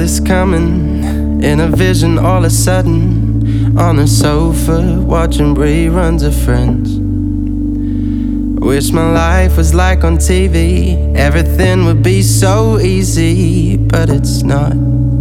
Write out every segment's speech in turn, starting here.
this coming in a vision all of a sudden, on a sofa watching reruns of Friends. Wish my life was like on TV, everything would be so easy, but it's not.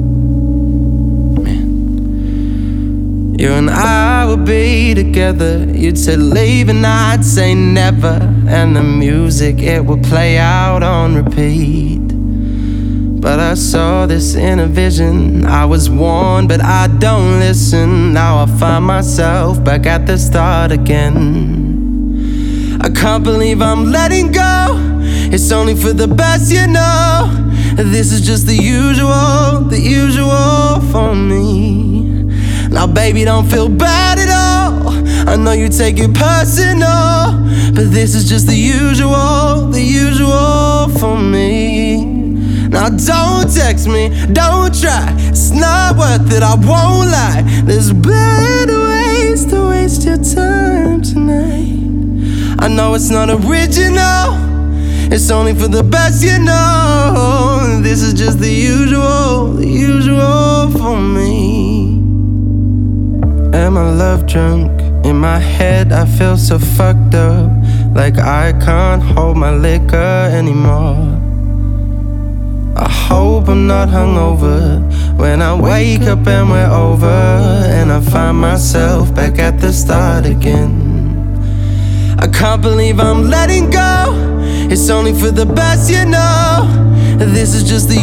Man, you and I would be together. You'd say leave and I'd say never, and the music, it would play out on repeat. But I saw this in a vision. I was warned, but I don't listen. Now I find myself back at the start again. I can't believe I'm letting go. It's only for the best, you know. This is just the usual for me. Now baby, don't feel bad at all. I know you take it personal, but this is just the usual for me. Now don't text me, don't try, it's not worth it, I won't lie. There's better ways to waste your time tonight. I know it's not original, it's only for the best, you know. This is just the usual for me. Am I love drunk? In my head I feel so fucked up, like I can't hold my liquor anymore. I hope I'm not hungover when I wake up and we're over, and I find myself back at the start again. I can't believe I'm letting go. It's only for the best, you know. This is just the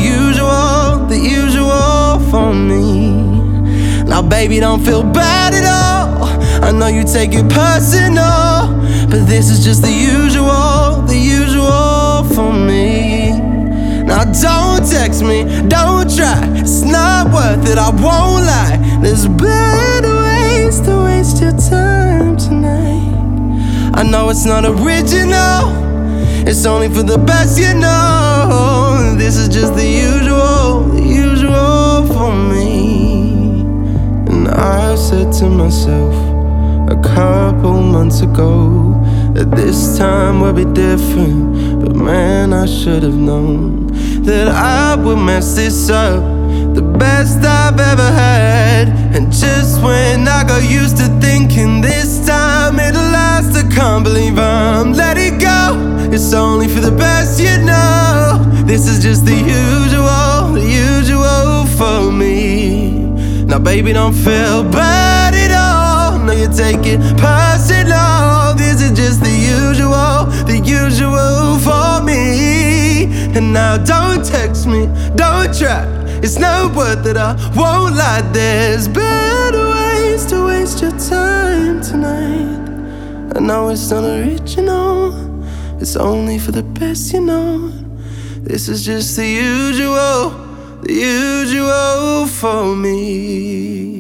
usual for me. Now baby, don't feel bad at all. I know you take it personal, but this is just the usual for me. Now don't text me, don't try, it's not worth it, I won't lie. There's better ways to waste your time tonight. I know it's not original, it's only for the best, you know. This is just the usual for me. And I said to myself a couple months ago that this time would be different, but man, I should have known that I would mess this up, the best I've ever had. And just when I got used to thinking this time it'll last, I can't believe I'm letting go. It's only for the best, you know. This is just the usual for me. Now baby, don't feel bad at all. No, you take it personal. This is just the usual for me. And now don't text me, don't try, it's not worth it, I won't lie. There's better ways to waste your time tonight. I know it's not original, it's only for the best, you know. This is just the usual for me.